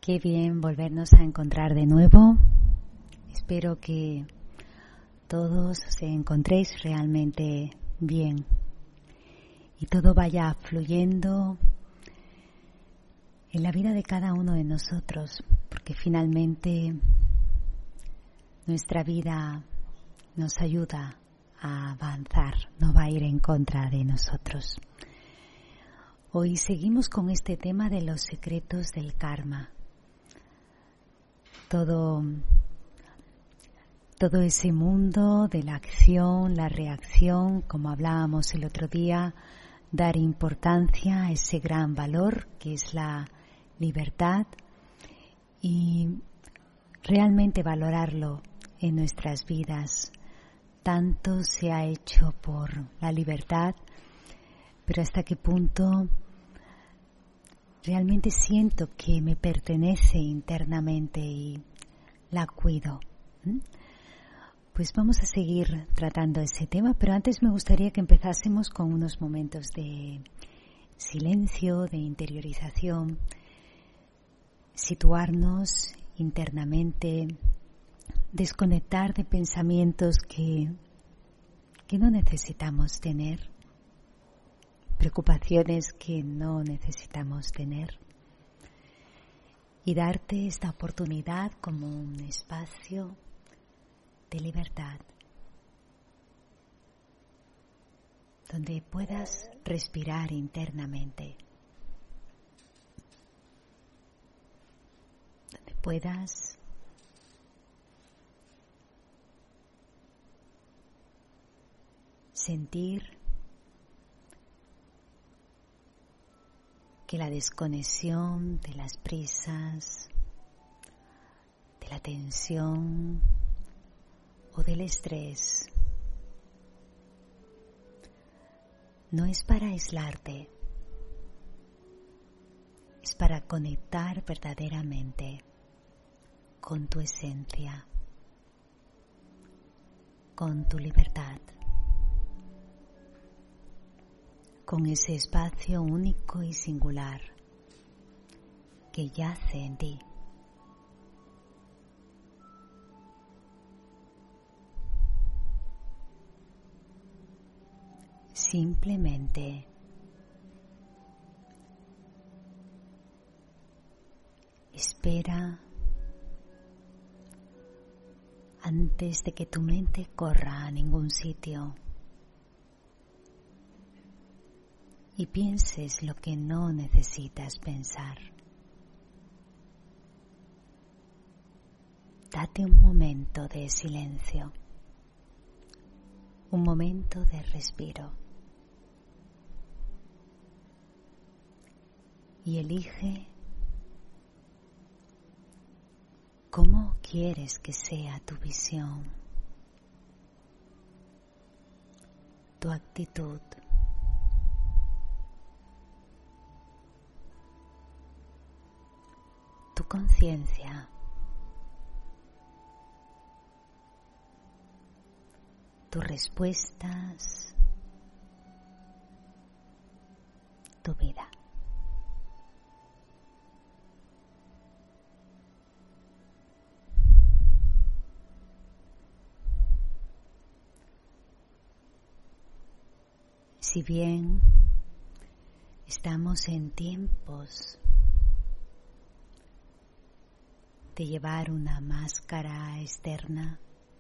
Qué bien volvernos a encontrar de nuevo. Espero que todos os encontréis realmente bien y todo vaya fluyendo en la vida de cada uno de nosotros, porque finalmente nuestra vida nos ayuda a avanzar, no va a ir en contra de nosotros. Hoy seguimos con este tema de los secretos del karma. Todo ese mundo de la acción, la reacción, como hablábamos el otro día, dar importancia a ese gran valor que es la libertad y realmente valorarlo en nuestras vidas. Tanto se ha hecho por la libertad, pero hasta qué punto realmente siento que me pertenece internamente y la cuido. Pues vamos a seguir tratando ese tema, pero antes me gustaría que empezásemos con unos momentos de silencio, de interiorización, situarnos internamente, desconectar de pensamientos que no necesitamos tener, preocupaciones que no necesitamos tener, y darte esta oportunidad como un espacio de libertad donde puedas respirar internamente, donde puedas sentir que la desconexión de las prisas, de la tensión o del estrés no es para aislarte, es para conectar verdaderamente con tu esencia, con tu libertad, con ese espacio único y singular que yace en ti. Simplemente espera antes de que tu mente corra a ningún sitio y pienses lo que no necesitas pensar. Date un momento de silencio, un momento de respiro y elige cómo quieres que sea tu visión, tu actitud, tu conciencia, tus respuestas, tu vida. Si bien estamos en tiempos de llevar una máscara externa,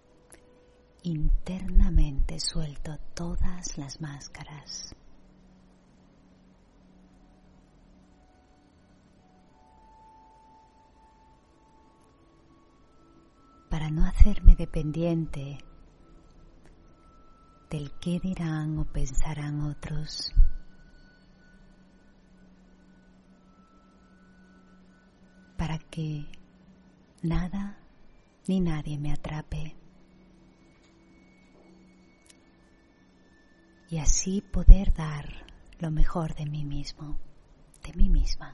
internamente suelto todas las máscaras. Para no hacerme dependiente del qué dirán o pensarán otros, para que nada ni nadie me atrape y así poder dar lo mejor de mí mismo, de mí misma.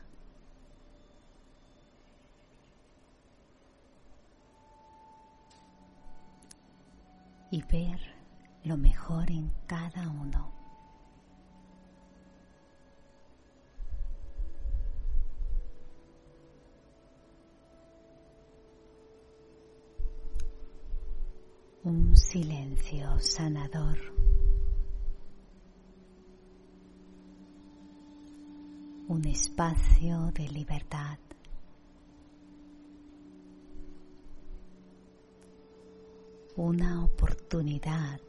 Y ver lo mejor en cada uno. un silencio sanador. Un espacio de libertad. Una oportunidad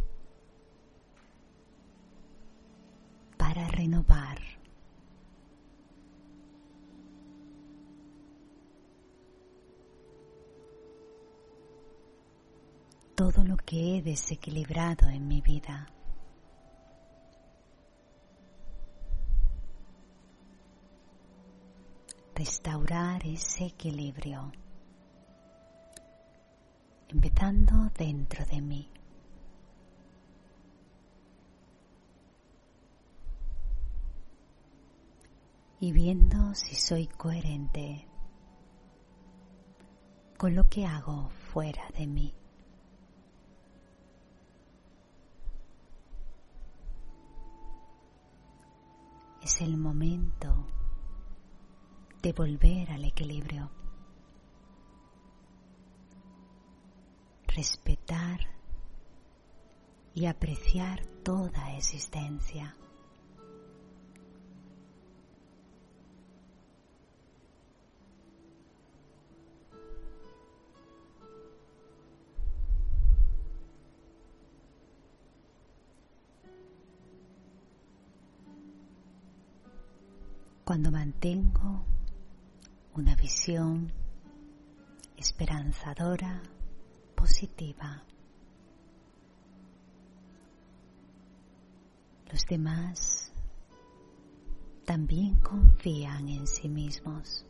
para renovar. Todo lo que he desequilibrado en mi vida. Restaurar ese equilibrio, empezando dentro de mí. Y viendo si soy coherente con lo que hago fuera de mí. Es el momento de volver al equilibrio. Respetar y apreciar toda existencia. Cuando mantengo una visión esperanzadora, positiva, los demás también confían en sí mismos.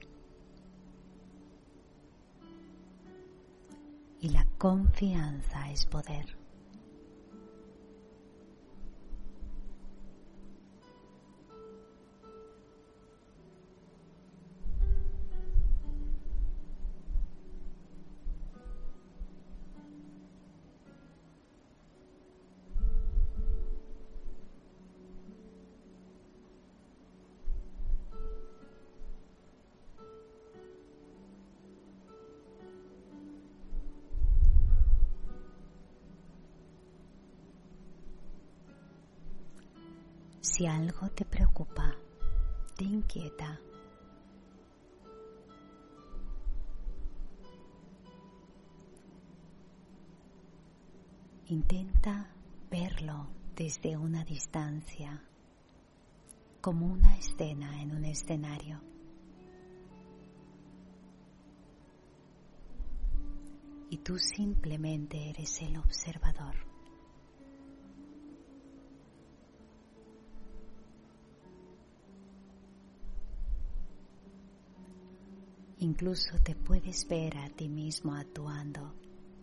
Y la confianza es poder. Si algo te preocupa, te inquieta, intenta verlo desde una distancia, como una escena en un escenario. Y tú simplemente eres el observador. Incluso te puedes ver a ti mismo actuando.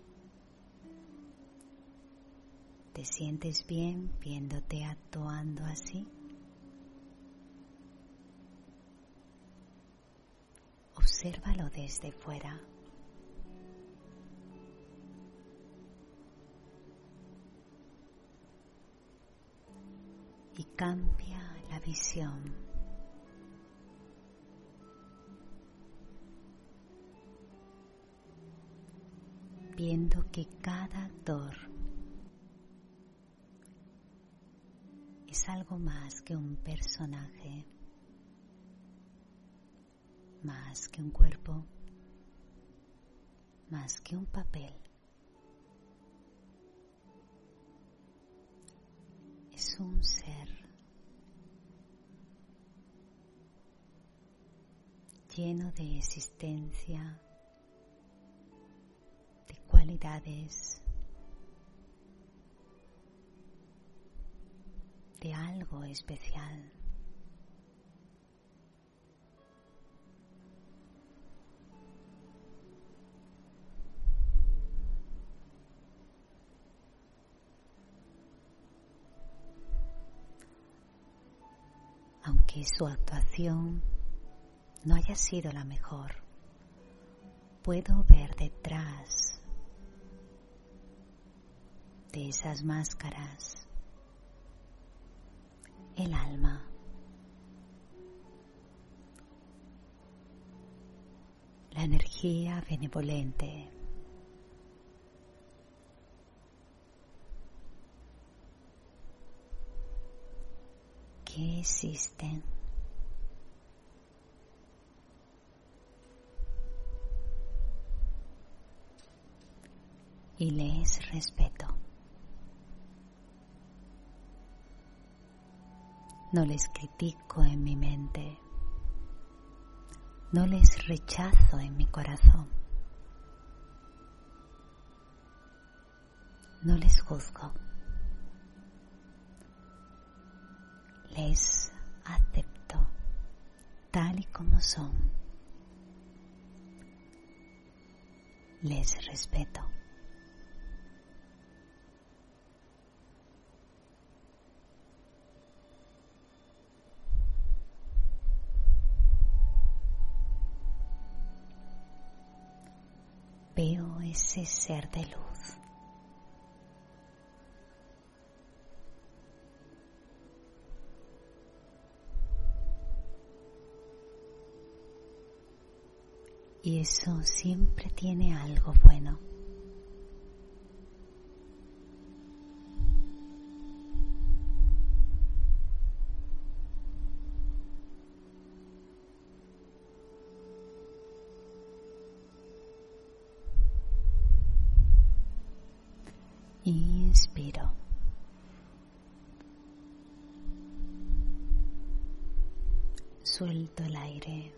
¿Te sientes bien viéndote actuando así? Obsérvalo desde fuera. Y cambia la visión. Viendo que cada actor es algo más que un personaje, más que un cuerpo, más que un papel. Es un ser lleno de existencia, cualidades, de algo especial. Aunque su actuación no haya sido la mejor, puedo ver detrás de esas máscaras el alma, la energía benevolente, existen. Y les respeto. No les critico en mi mente. No les rechazo en mi corazón. No les juzgo. Les acepto tal y como son. Les respeto. Veo ese ser de luz. Y eso siempre tiene algo bueno. Inspiro. Suelto el aire.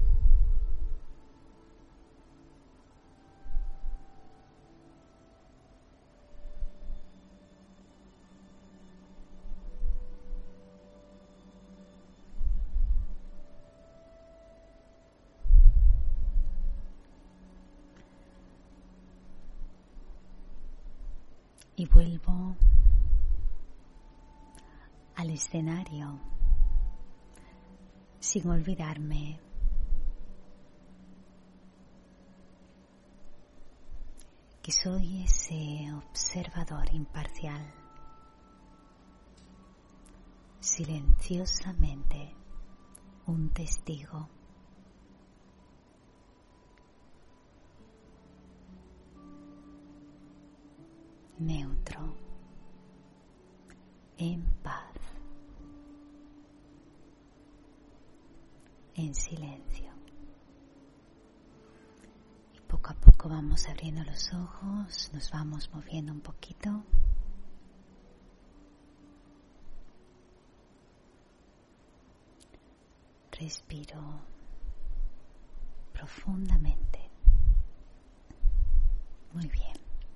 Y vuelvo al escenario sin olvidarme que soy ese observador imparcial, silenciosamente un testigo. Neutro, en paz, en silencio. Y poco a poco vamos abriendo los ojos, nos vamos moviendo un poquito. Respiro profundamente. Muy bien.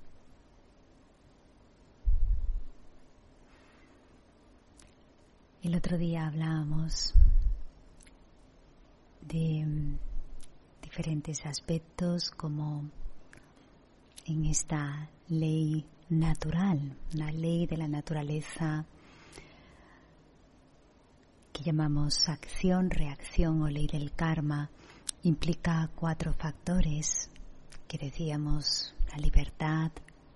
El otro día hablábamos de diferentes aspectos como en esta ley natural, la ley de la naturaleza que llamamos acción, reacción o ley del karma, implica 4 factores que decíamos: la libertad.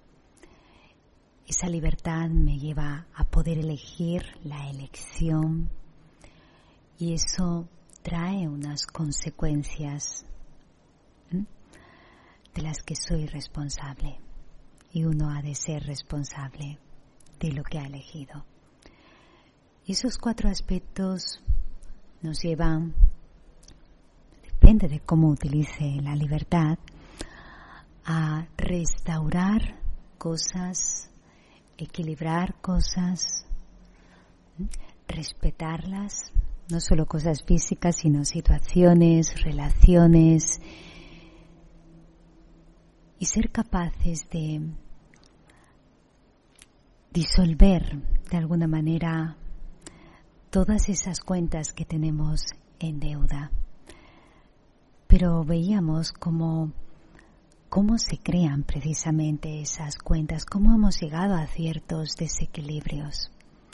Esa libertad me lleva a poder elegir, la elección, y eso trae unas consecuencias de las que soy responsable, y uno ha de ser responsable de lo que ha elegido. Y esos 4 aspectos nos llevan, depende de cómo utilice la libertad, a restaurar cosas, equilibrar cosas, respetarlas, no solo cosas físicas, sino situaciones, relaciones, y ser capaces de disolver de alguna manera todas esas cuentas que tenemos en deuda. Pero veíamos cómo se crean precisamente esas cuentas, cómo hemos llegado a ciertos desequilibrios.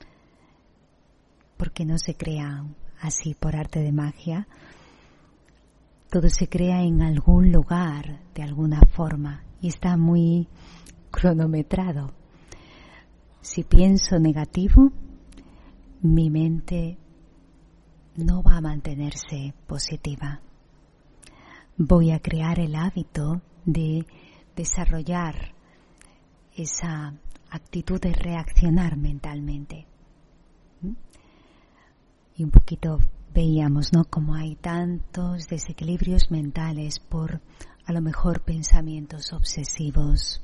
Porque no se crean así por arte de magia. Todo se crea en algún lugar, de alguna forma, y está muy cronometrado. Si pienso negativo, mi mente no va a mantenerse positiva. Voy a crear el hábito de desarrollar esa actitud de reaccionar mentalmente. Y un poquito veíamos, ¿no?, cómo hay tantos desequilibrios mentales por a lo mejor pensamientos obsesivos,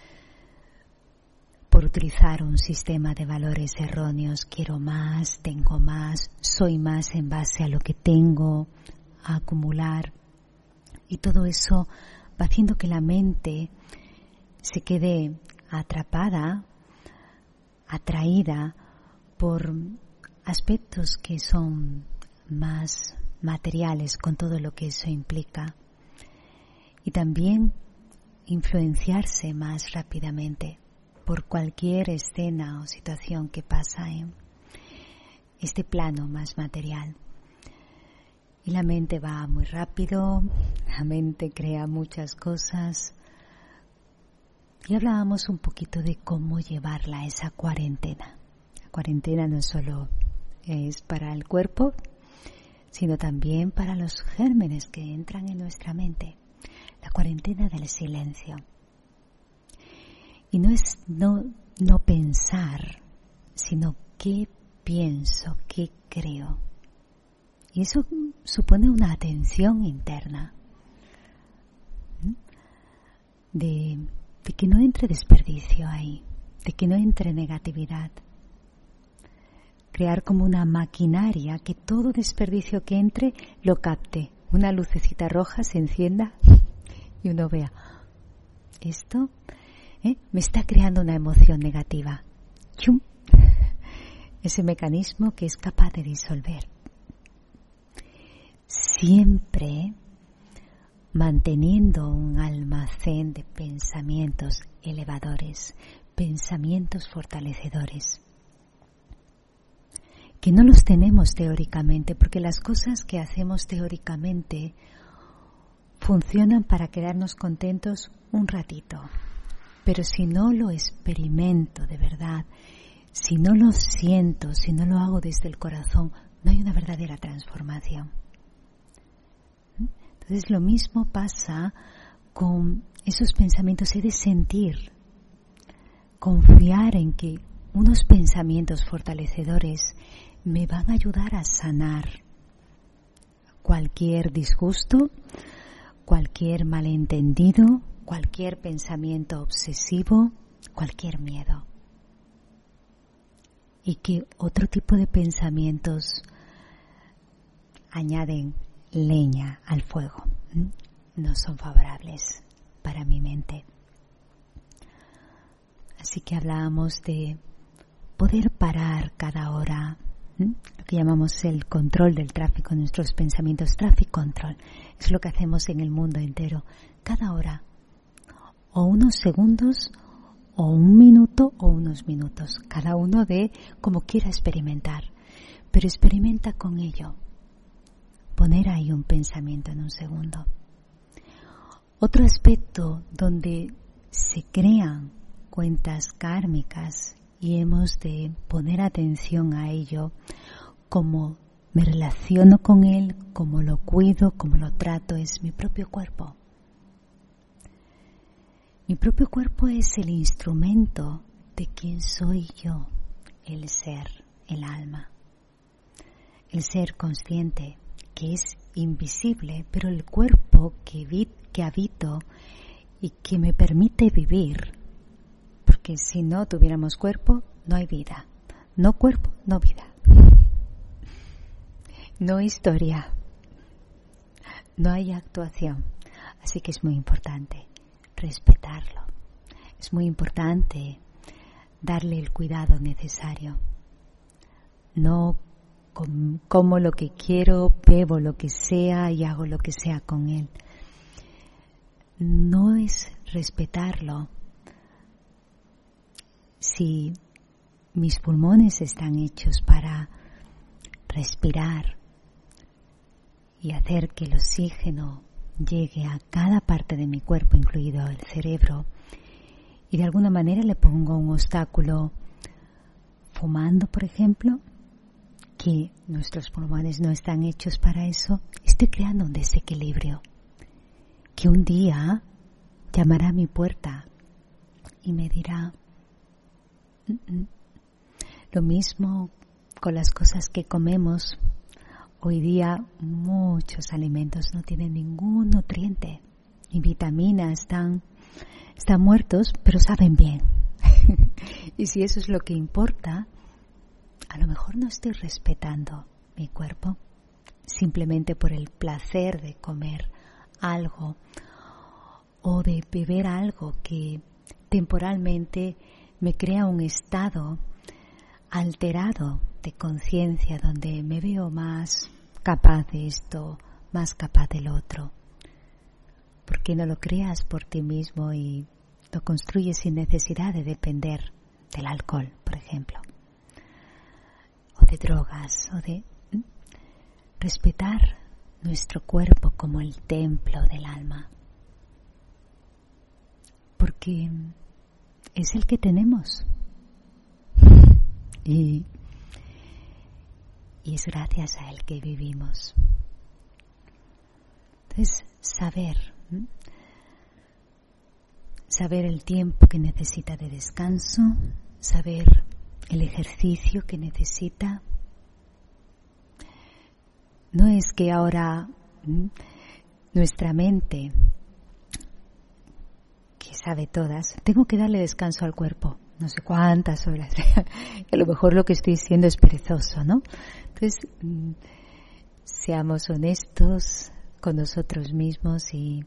por utilizar un sistema de valores erróneos. Quiero más, tengo más, soy más en base a lo que tengo, a acumular. Y todo eso va haciendo que la mente se quede atrapada, atraída por aspectos que son más materiales, con todo lo que eso implica, y también influenciarse más rápidamente por cualquier escena o situación que pasa en este plano más material. Y la mente va muy rápido, la mente crea muchas cosas. Y hablábamos un poquito de cómo llevarla a esa cuarentena. La cuarentena no solo es para el cuerpo, sino también para los gérmenes que entran en nuestra mente. La cuarentena del silencio. Y no es no pensar, sino qué pienso, qué creo. Y eso supone una atención interna. De que no entre desperdicio ahí, de que no entre negatividad. Crear como una maquinaria que todo desperdicio que entre lo capte. Una lucecita roja se encienda y uno vea, esto me está creando una emoción negativa. ¡Chum! Ese mecanismo que es capaz de disolver. Siempre manteniendo un almacén de pensamientos elevadores, pensamientos fortalecedores, que no los tenemos teóricamente, porque las cosas que hacemos teóricamente funcionan para quedarnos contentos un ratito, pero si no lo experimento de verdad, si no lo siento, si no lo hago desde el corazón, no hay una verdadera transformación. Entonces lo mismo pasa con esos pensamientos. He de sentir, confiar en que unos pensamientos fortalecedores me van a ayudar a sanar cualquier disgusto, cualquier malentendido, cualquier pensamiento obsesivo, cualquier miedo. Y que otro tipo de pensamientos añaden leña al fuego, no son favorables para mi mente. Así que hablábamos de poder parar cada hora, lo que llamamos el control del tráfico, nuestros pensamientos, traffic control. Es lo que hacemos en el mundo entero, cada hora, o unos segundos, o un minuto, o unos minutos, cada uno de como quiera experimentar, pero experimenta con ello. Poner ahí un pensamiento en un segundo. Otro aspecto donde se crean cuentas kármicas y hemos de poner atención a ello, cómo me relaciono con él, cómo lo cuido, cómo lo trato, es mi propio cuerpo. Mi propio cuerpo es el instrumento de quién soy yo, el ser, el alma, el ser consciente, que es invisible, pero el cuerpo que habito y que me permite vivir, porque si no tuviéramos cuerpo, no hay vida. No cuerpo, no vida. No historia. No hay actuación. Así que es muy importante respetarlo. Es muy importante darle el cuidado necesario. No como lo que quiero, bebo lo que sea y hago lo que sea con él. No es respetarlo. Si mis pulmones están hechos para respirar y hacer que el oxígeno llegue a cada parte de mi cuerpo, incluido el cerebro, y de alguna manera le pongo un obstáculo fumando, por ejemplo, que nuestros pulmones no están hechos para eso, estoy creando un desequilibrio que un día llamará a mi puerta y me dirá, Lo mismo con las cosas que comemos. Hoy día muchos alimentos no tienen ningún nutriente ni vitamina, están muertos, pero saben bien. Y si eso es lo que importa, a lo mejor no estoy respetando mi cuerpo simplemente por el placer de comer algo o de beber algo que temporalmente me crea un estado alterado de conciencia donde me veo más capaz de esto, más capaz del otro. ¿Por qué no lo creas por ti mismo y lo construyes sin necesidad de depender del alcohol, por ejemplo, o de drogas, o de respetar nuestro cuerpo como el templo del alma? Porque es el que tenemos y es gracias a él que vivimos. Entonces, saber el tiempo que necesita de descanso, saber el ejercicio que necesita. No es que ahora nuestra mente, que sabe todas, tengo que darle descanso al cuerpo, no sé cuántas horas, a lo mejor lo que estoy diciendo es perezoso, ¿no? Entonces, seamos honestos con nosotros mismos y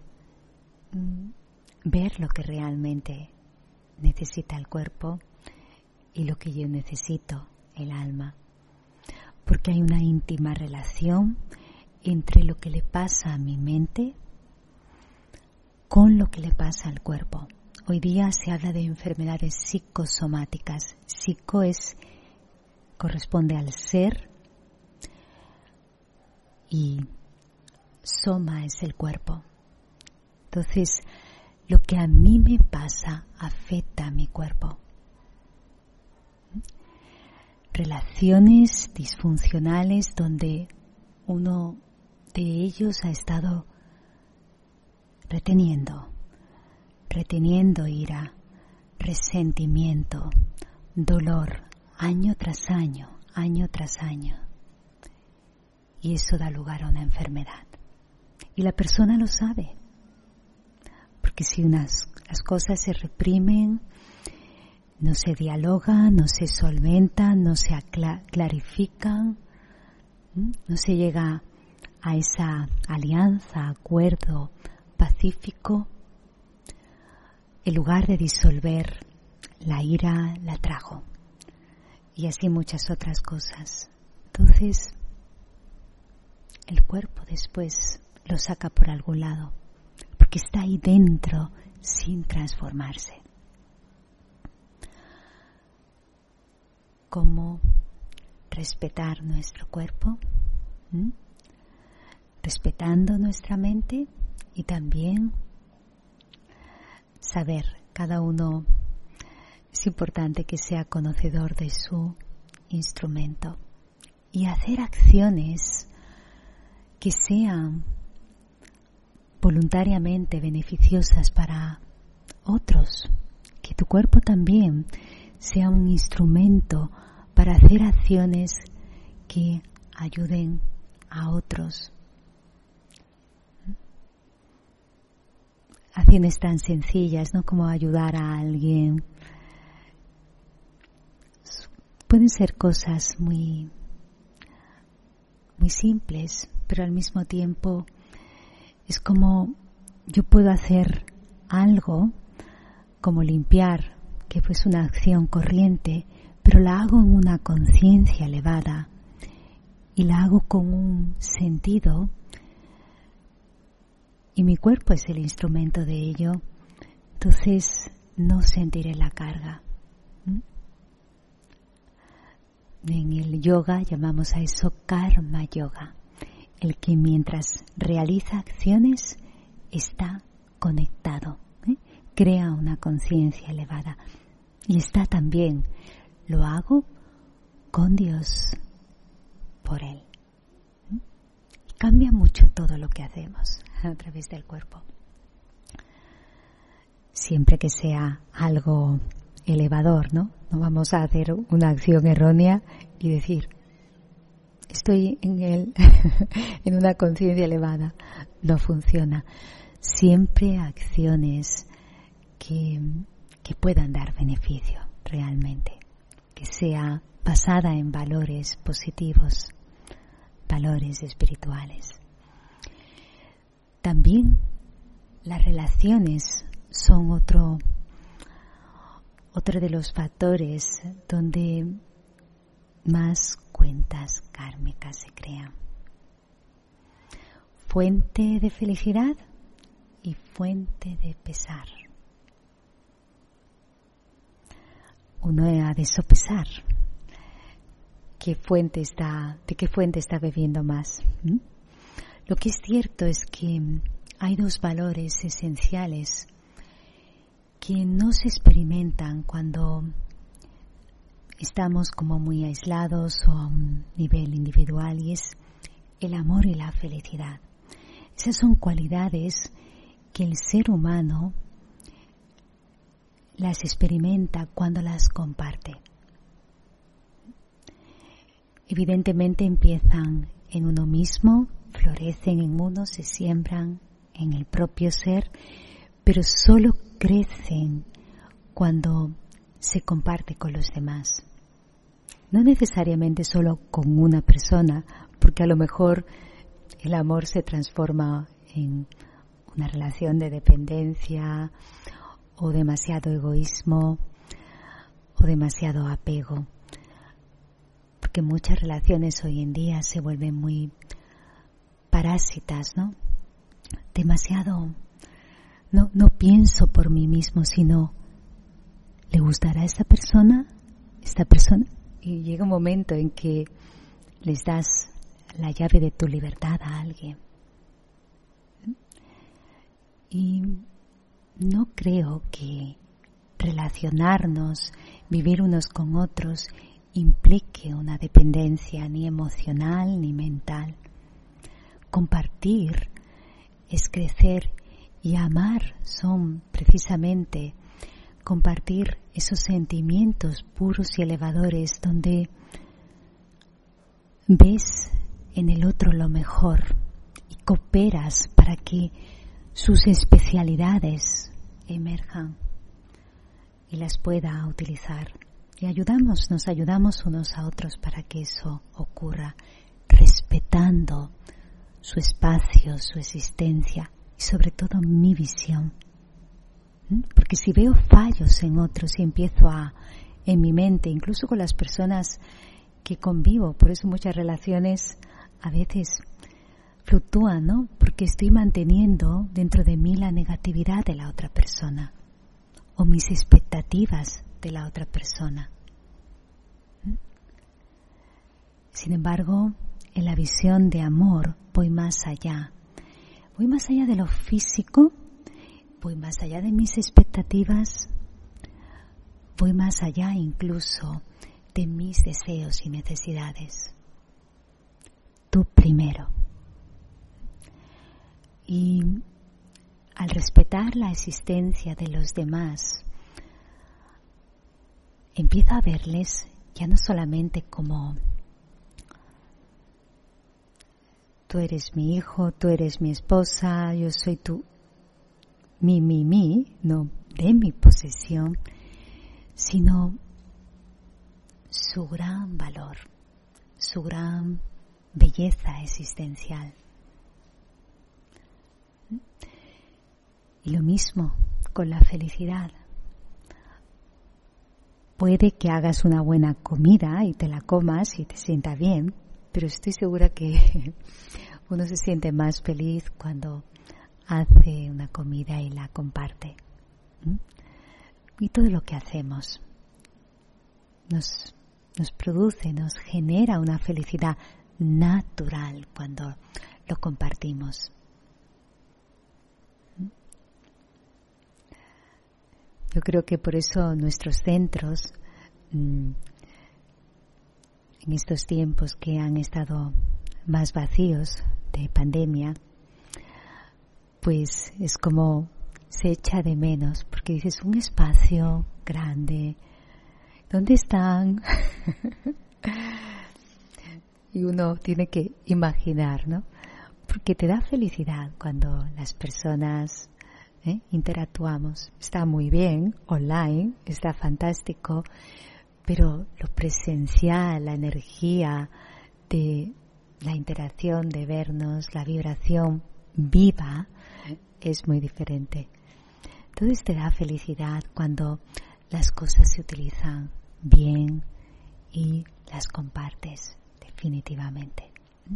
ver lo que realmente necesita el cuerpo y lo que yo necesito, el alma. Porque hay una íntima relación entre lo que le pasa a mi mente con lo que le pasa al cuerpo. Hoy día se habla de enfermedades psicosomáticas. Psico corresponde al ser y soma es el cuerpo. Entonces, lo que a mí me pasa afecta a mi cuerpo. Relaciones disfuncionales donde uno de ellos ha estado reteniendo ira, resentimiento, dolor, año tras año. Y eso da lugar a una enfermedad. Y la persona lo sabe. Porque si las cosas se reprimen, no se dialogan, no se solventan, no se clarifican, no se llega a esa alianza, acuerdo pacífico, en lugar de disolver la ira, la trago. Y así muchas otras cosas. Entonces, el cuerpo después lo saca por algún lado, porque está ahí dentro sin transformarse. ¿Cómo respetar nuestro cuerpo? Respetando nuestra mente y también saber, cada uno es importante que sea conocedor de su instrumento y hacer acciones que sean voluntariamente beneficiosas para otros, que tu cuerpo también sea un instrumento para hacer acciones que ayuden a otros. Acciones tan sencillas, ¿no? Como ayudar a alguien. Pueden ser cosas muy simples, pero al mismo tiempo es como yo puedo hacer algo como limpiar, que es una acción corriente, pero la hago en una conciencia elevada y la hago con un sentido, y mi cuerpo es el instrumento de ello. Entonces no sentiré la carga. En el yoga llamamos a eso karma yoga, el que mientras realiza acciones está conectado, crea una conciencia elevada y está también, lo hago con Dios, por Él. Y cambia mucho todo lo que hacemos a través del cuerpo. Siempre que sea algo elevador, ¿no? No vamos a hacer una acción errónea y decir, estoy en una conciencia elevada. No funciona. Siempre acciones que puedan dar beneficio realmente, que sea basada en valores positivos, valores espirituales. También las relaciones son otro de los factores donde más cuentas kármicas se crean. Fuente de felicidad y fuente de pesar. Uno ha de sopesar de qué fuente está bebiendo más. Lo que es cierto es que hay dos valores esenciales que no se experimentan cuando estamos como muy aislados o a un nivel individual, y es el amor y la felicidad. Esas son cualidades que el ser humano las experimenta cuando las comparte. Evidentemente empiezan en uno mismo, florecen en uno, se siembran en el propio ser, pero solo crecen cuando se comparte con los demás. No necesariamente solo con una persona, porque a lo mejor el amor se transforma en una relación de dependencia o demasiado egoísmo o demasiado apego, porque muchas relaciones hoy en día se vuelven muy parásitas, ¿no? Demasiado, no pienso por mí mismo, sino ¿le gustará a esta persona? Y llega un momento en que les das la llave de tu libertad a alguien. Y no creo que relacionarnos, vivir unos con otros, implique una dependencia ni emocional ni mental. Compartir es crecer, y amar son precisamente compartir esos sentimientos puros y elevadores donde ves en el otro lo mejor y cooperas para que sus especialidades emerjan y las pueda utilizar. Y nos ayudamos unos a otros para que eso ocurra, respetando su espacio, su existencia y sobre todo mi visión. Porque si veo fallos en otros y empiezo en mi mente, incluso con las personas que convivo, por eso muchas relaciones a veces fluctúan, ¿no? Porque estoy manteniendo dentro de mí la negatividad de la otra persona o mis expectativas de la otra persona. Sin embargo, en la visión de amor voy más allá. Voy más allá de lo físico, voy más allá de mis expectativas, voy más allá incluso de mis deseos y necesidades. Tú primero. Y al respetar la existencia de los demás, empiezo a verles ya no solamente como tú eres mi hijo, tú eres mi esposa, yo soy mi, no de mi posesión, sino su gran valor, su gran belleza existencial. Y lo mismo con la felicidad. Puede que hagas una buena comida y te la comas y te sienta bien, pero estoy segura que uno se siente más feliz cuando hace una comida y la comparte. Y todo lo que hacemos nos produce, nos genera una felicidad natural cuando lo compartimos. Yo creo que por eso nuestros centros, en estos tiempos que han estado más vacíos de pandemia, pues es como se echa de menos, porque dices, un espacio grande, ¿dónde están? Y uno tiene que imaginar, ¿no? Porque te da felicidad cuando las personas interactuamos. Está muy bien online, está fantástico, pero lo presencial, la energía de la interacción, de vernos, la vibración viva, es muy diferente. Entonces te da felicidad cuando las cosas se utilizan bien y las compartes definitivamente.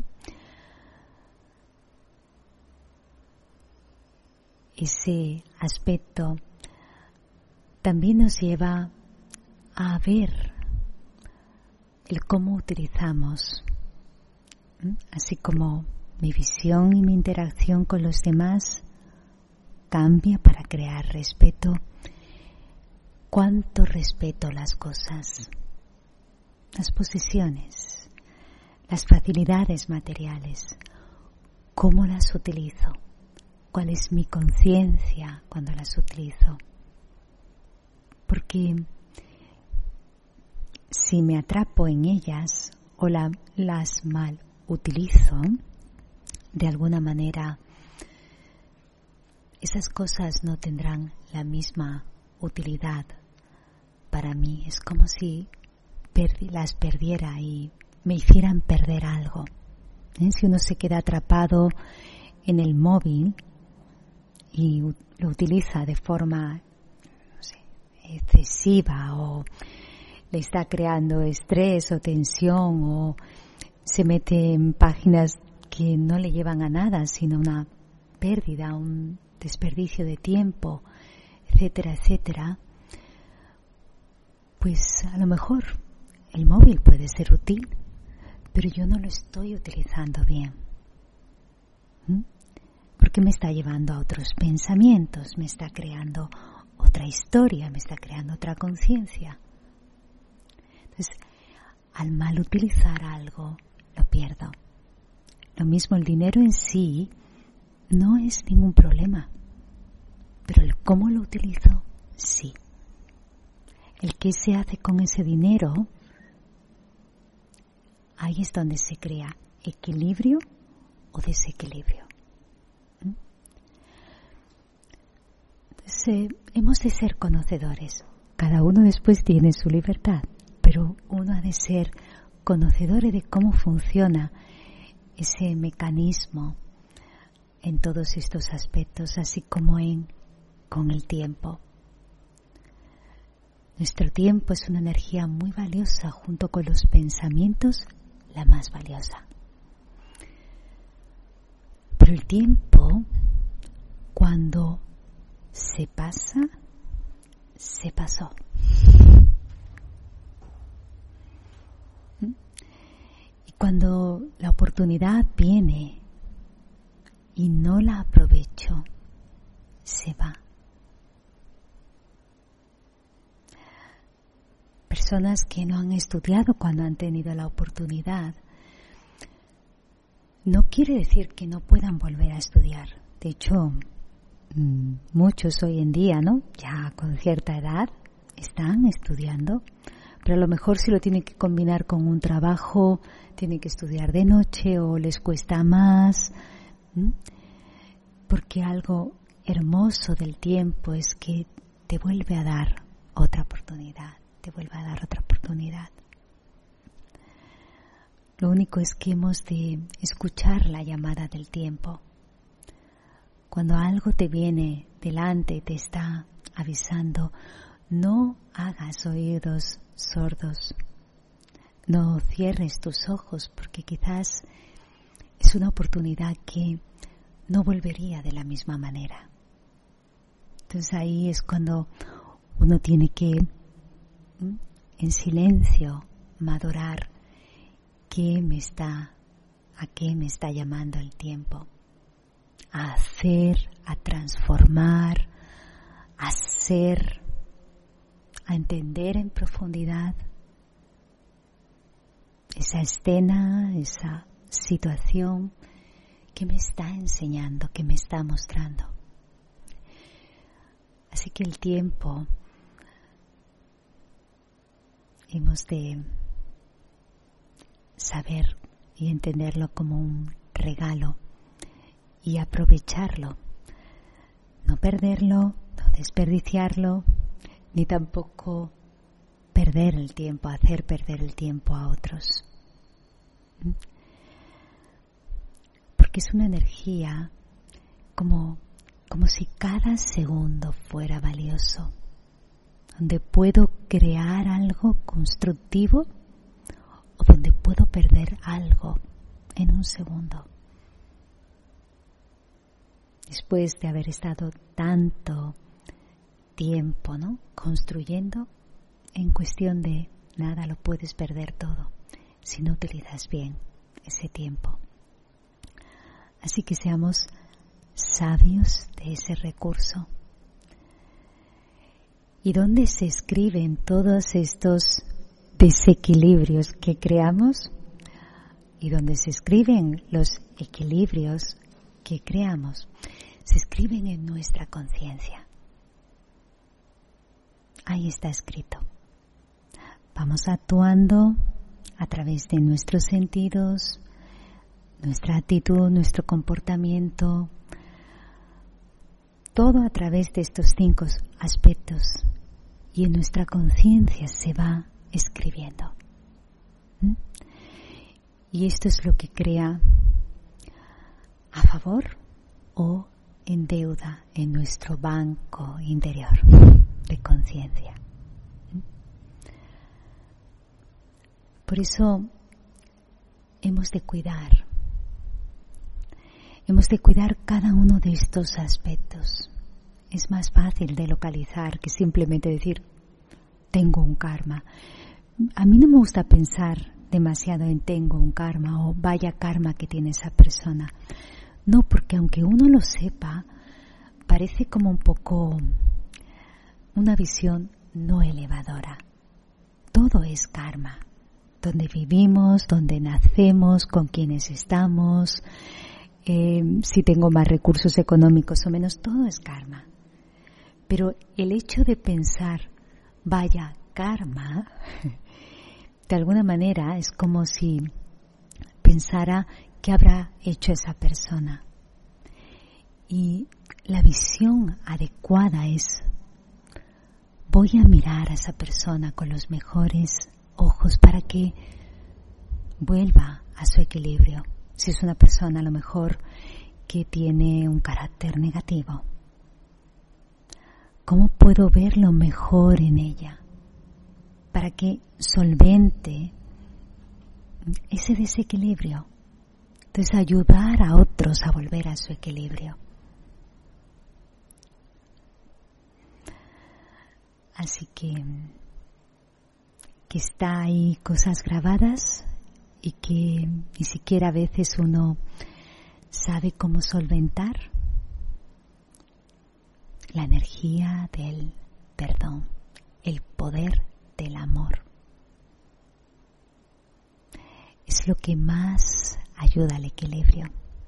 Ese aspecto también nos lleva a ver el cómo utilizamos, así como mi visión y mi interacción con los demás cambia para crear respeto. ¿Cuánto respeto las cosas, las posesiones, las facilidades materiales? ¿Cómo las utilizo? ¿Cuál es mi conciencia cuando las utilizo? Porque si me atrapo en ellas o las mal utilizo, de alguna manera esas cosas no tendrán la misma utilidad para mí. Es como si las perdiera y me hicieran perder algo. Si uno se queda atrapado en el móvil y lo utiliza de forma excesiva, o le está creando estrés o tensión, o se mete en páginas que no le llevan a nada, sino una pérdida, un desperdicio de tiempo, etcétera, etcétera, pues a lo mejor el móvil puede ser útil, pero yo no lo estoy utilizando bien. Porque me está llevando a otros pensamientos, me está creando otra historia, me está creando otra conciencia. Entonces, al mal utilizar algo, lo pierdo. Lo mismo, el dinero en sí no es ningún problema, pero el cómo lo utilizo, sí. El qué se hace con ese dinero, ahí es donde se crea equilibrio o desequilibrio. Entonces, hemos de ser conocedores. Cada uno después tiene su libertad, pero uno ha de ser conocedor de cómo funciona ese mecanismo en todos estos aspectos, así como con el tiempo. Nuestro tiempo es una energía muy valiosa, junto con los pensamientos, la más valiosa. Pero el tiempo, cuando se pasa, se pasó. Y cuando la oportunidad viene y no la aprovecho, se va. Personas que no han estudiado cuando han tenido la oportunidad, no quiere decir que no puedan volver a estudiar. De hecho, muchos hoy en día, ¿no?, ya con cierta edad, están estudiando, pero a lo mejor si lo tienen que combinar con un trabajo, tienen que estudiar de noche o les cuesta más, porque algo hermoso del tiempo es que te vuelve a dar otra oportunidad, te vuelve a dar otra oportunidad. Lo único es que hemos de escuchar la llamada del tiempo. Cuando algo te viene delante y te está avisando, no hagas oídos sordos. No cierres tus ojos, porque quizás es una oportunidad que no volvería de la misma manera. Entonces ahí es cuando uno tiene que, en silencio, madurar a qué me está llamando el tiempo. A hacer, a transformar, a ser, a entender en profundidad esa escena, esa situación que me está enseñando, que me está mostrando. Así que el tiempo hemos de saber y entenderlo como un regalo y aprovecharlo, no perderlo, no desperdiciarlo, ni tampoco perder el tiempo, hacer perder el tiempo a otros. Porque es una energía como si cada segundo fuera valioso, donde puedo crear algo constructivo o donde puedo perder algo en un segundo. Después de haber estado tanto tiempo, ¿no?, construyendo, en cuestión de nada lo puedes perder todo si no utilizas bien ese tiempo. Así que seamos sabios de ese recurso. ¿Y dónde se escriben todos estos desequilibrios que creamos? ¿Y dónde se escriben los equilibrios que creamos? Se escriben en nuestra conciencia. Ahí está escrito. Vamos actuando a través de nuestros sentidos, nuestra actitud, nuestro comportamiento, todo a través de estos 5 aspectos, y en nuestra conciencia se va escribiendo. Y esto es lo que crea a favor o en deuda en nuestro banco interior de conciencia. Por eso hemos de cuidar cada uno de estos aspectos. Es más fácil de localizar que simplemente decir, tengo un karma. A mí no me gusta pensar demasiado en tengo un karma o vaya karma que tiene esa persona. No, porque aunque uno lo sepa, parece como un poco una visión no elevadora. Todo es karma. Donde vivimos, donde nacemos, con quienes estamos, si tengo más recursos económicos o menos, todo es karma. Pero el hecho de pensar, vaya karma, de alguna manera es como si pensara qué habrá hecho esa persona. Y la visión adecuada es, voy a mirar a esa persona con los mejores ojos para que vuelva a su equilibrio. Si es una persona a lo mejor que tiene un carácter negativo, ¿cómo puedo ver lo mejor en ella para que solvente ese desequilibrio? Entonces ayudar a otros a volver a su equilibrio. Así que está ahí cosas grabadas y que ni siquiera a veces uno sabe cómo solventar. La energía del perdón, el poder del amor. Es lo que más ayuda al equilibrio.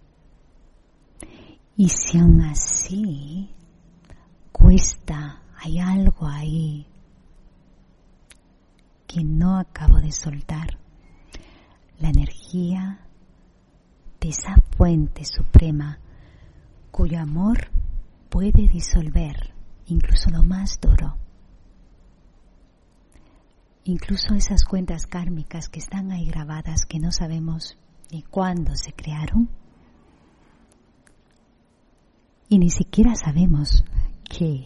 Y si aún así cuesta, hay algo ahí que no acabo de soltar, la energía de esa fuente suprema cuyo amor puede disolver incluso lo más duro, incluso esas cuentas kármicas que están ahí grabadas que no sabemos ni cuándo se crearon y ni siquiera sabemos qué,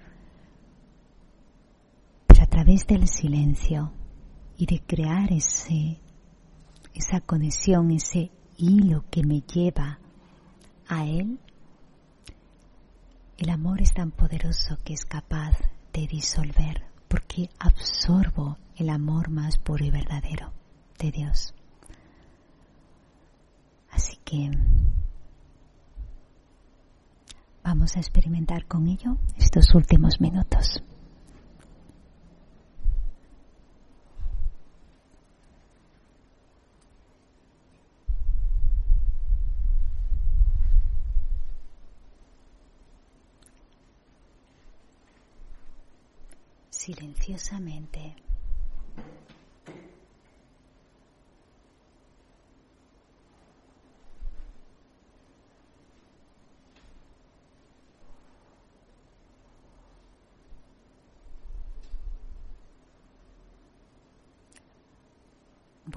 pero a través del silencio y de crear esa conexión, ese hilo que me lleva a Él, el amor es tan poderoso que es capaz de disolver, porque absorbo el amor más puro y verdadero de Dios. Así que vamos a experimentar con ello estos últimos minutos. Silenciosamente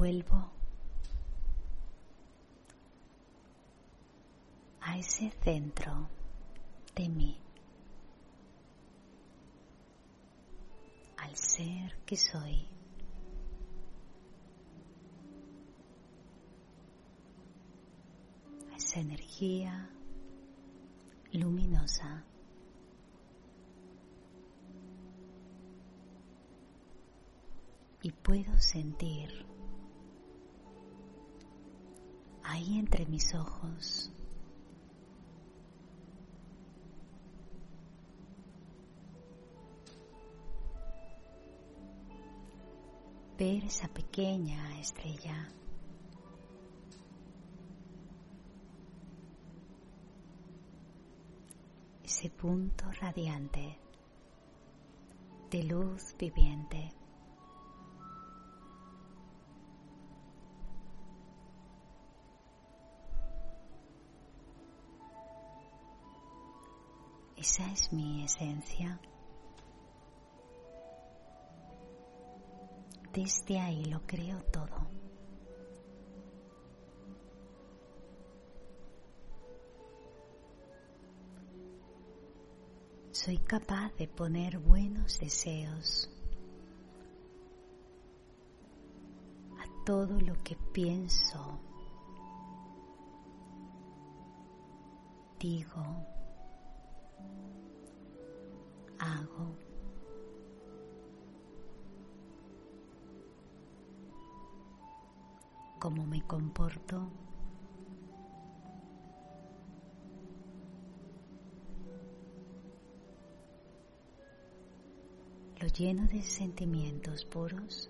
vuelvo a ese centro de mí, al ser que soy. A esa energía luminosa. Y puedo sentir ahí entre mis ojos ver esa pequeña estrella. Ese punto radiante de luz viviente. Esa es mi esencia. Desde ahí lo creo todo. Soy capaz de poner buenos deseos a todo lo que pienso, digo, hago. Cómo me comporto. Lo lleno de sentimientos puros.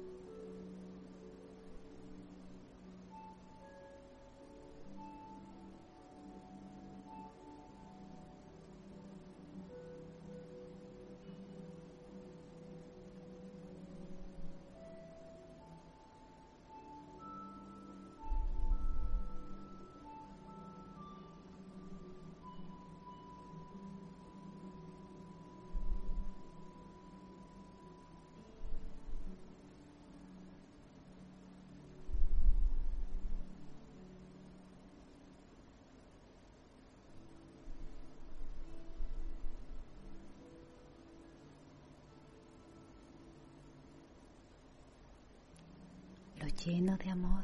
Lo lleno de amor.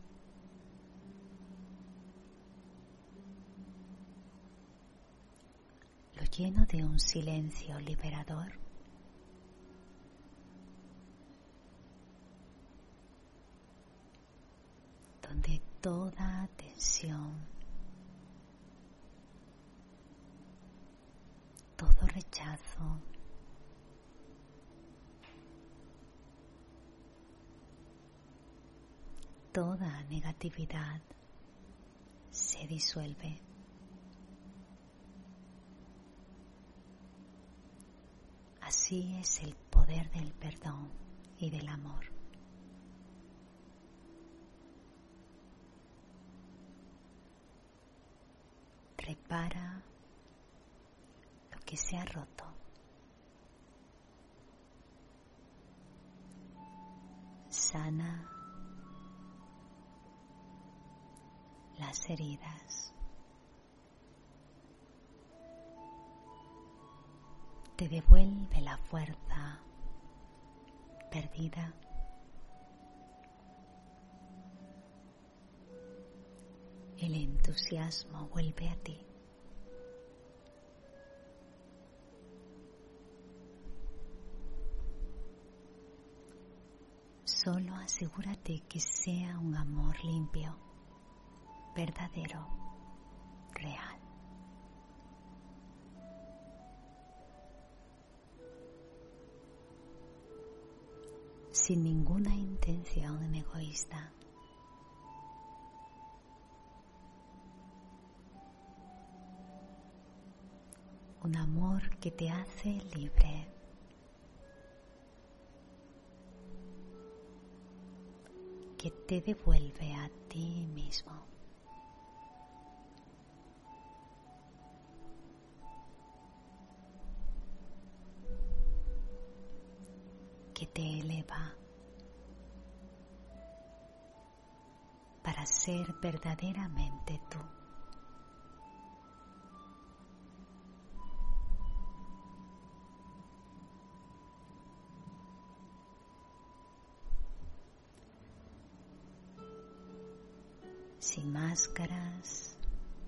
Lo lleno de un silencio liberador. Donde toda tensión, todo rechazo, toda negatividad se disuelve. Así es el poder del perdón y del amor. Repara lo que se ha roto. Sana las heridas. Te devuelve la fuerza perdida. El entusiasmo vuelve a ti. Solo asegúrate que sea un amor limpio, verdadero, real. Sin ninguna intención egoísta. Un amor que te hace libre. Que te devuelve a ti mismo. Que te eleva. ser verdaderamente tú. Sin máscaras,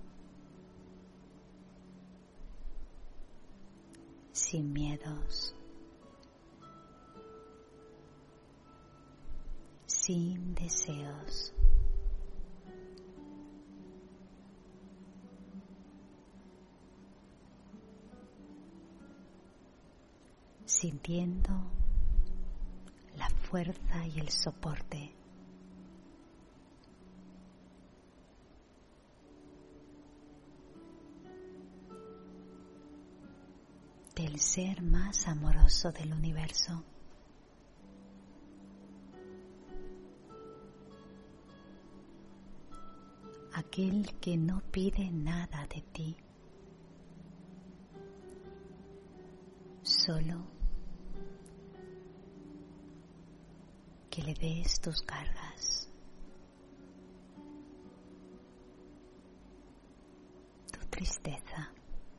sin miedos, sin deseos. Sintiendo la fuerza y el soporte del ser más amoroso del universo. Aquel que no pide nada de ti, solo que le des tus cargas, tu tristeza,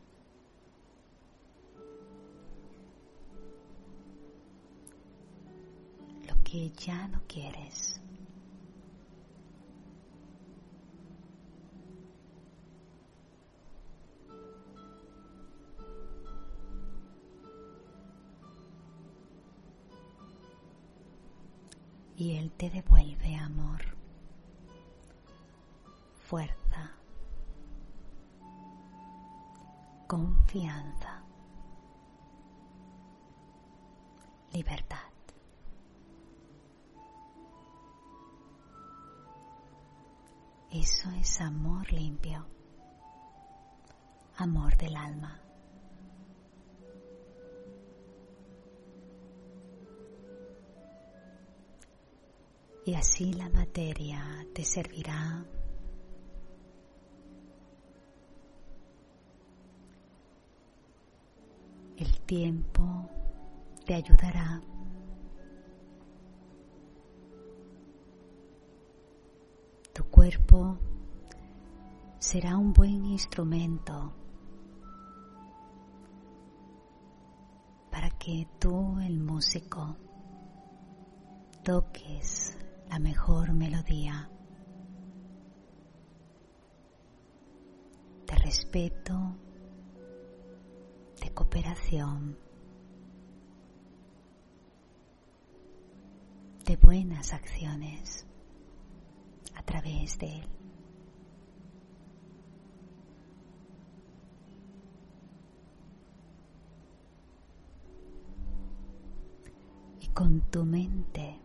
lo que ya no quieres. Y Él te devuelve amor, fuerza, confianza, libertad. Eso es amor limpio, amor del alma. Y así la materia te servirá el tiempo te ayudará, tu cuerpo será un buen instrumento para que tú, el músico, toques la mejor melodía de respeto, de cooperación, de buenas acciones a través de él. Y con tu mente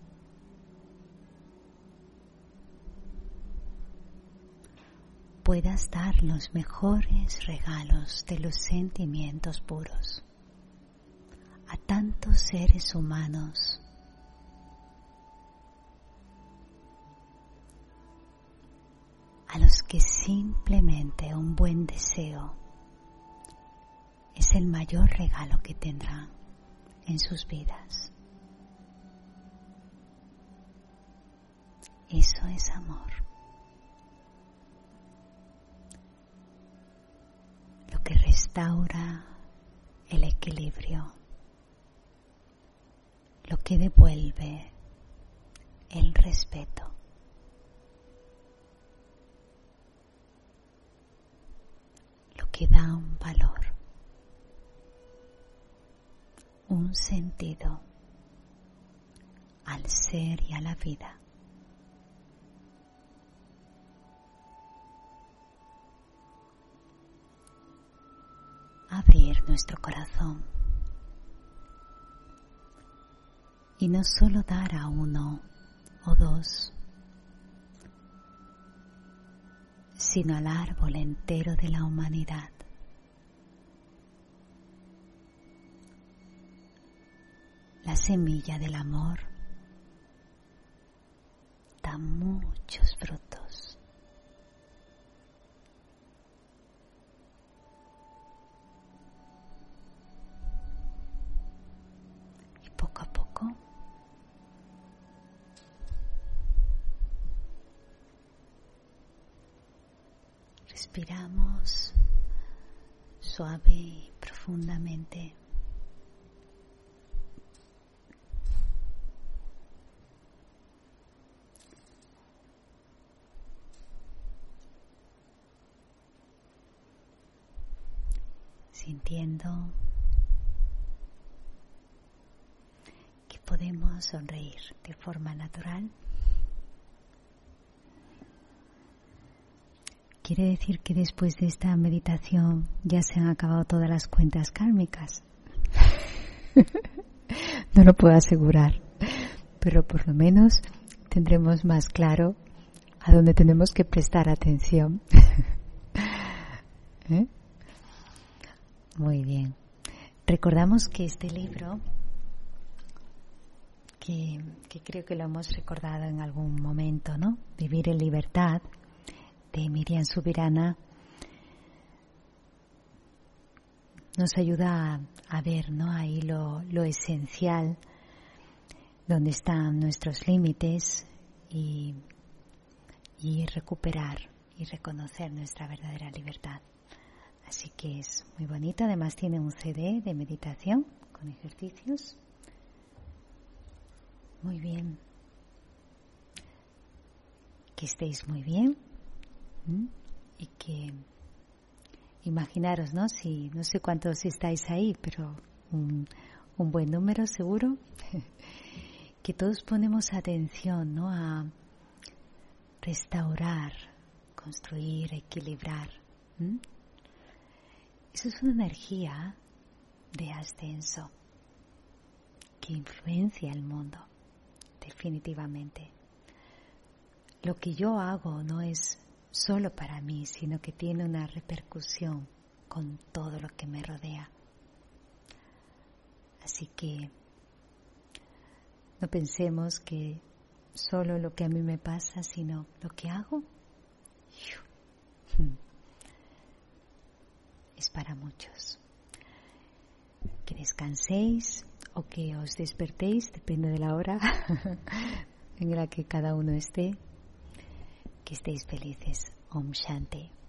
puedas dar los mejores regalos de los sentimientos puros a tantos seres humanos a los que simplemente un buen deseo es el mayor regalo que tendrán en sus vidas. Eso es amor. Lo que restaura el equilibrio, lo que devuelve el respeto. Lo que da un valor, un sentido al ser y a la vida. Abrir nuestro corazón y no solo dar a uno o dos, sino al árbol entero de la humanidad. La semilla del amor da muchos frutos. Y poco a poco Respiramos suave y profundamente. Sintiendo que podemos sonreír de forma natural. Quiere decir que después de esta meditación ya se han acabado todas las cuentas kármicas. No lo puedo asegurar, pero por lo menos tendremos más claro a dónde tenemos que prestar atención. ¿Eh? Muy bien. Recordamos que este libro, que creo que lo hemos recordado en algún momento, ¿no? Vivir en libertad, de Miriam Subirana, nos ayuda a ver, ¿no? Ahí lo esencial, dónde están nuestros límites y recuperar y reconocer nuestra verdadera libertad. Así que es muy bonito. Además tiene un CD de meditación con ejercicios. Muy bien. Que estéis muy bien. Y que imaginaros, ¿no? Si no sé cuántos estáis ahí, pero un buen número seguro, que todos ponemos atención, ¿no? A restaurar, construir, equilibrar. Eso es una energía de ascenso que influencia el mundo, definitivamente. Lo que yo hago no es solo para mí, sino que tiene una repercusión con todo lo que me rodea. Así que no pensemos que solo lo que a mí me pasa, sino lo que hago es para muchos. Que descanséis o que os despertéis, depende de la hora en la que cada uno esté. Que estéis felices. Om Shanti.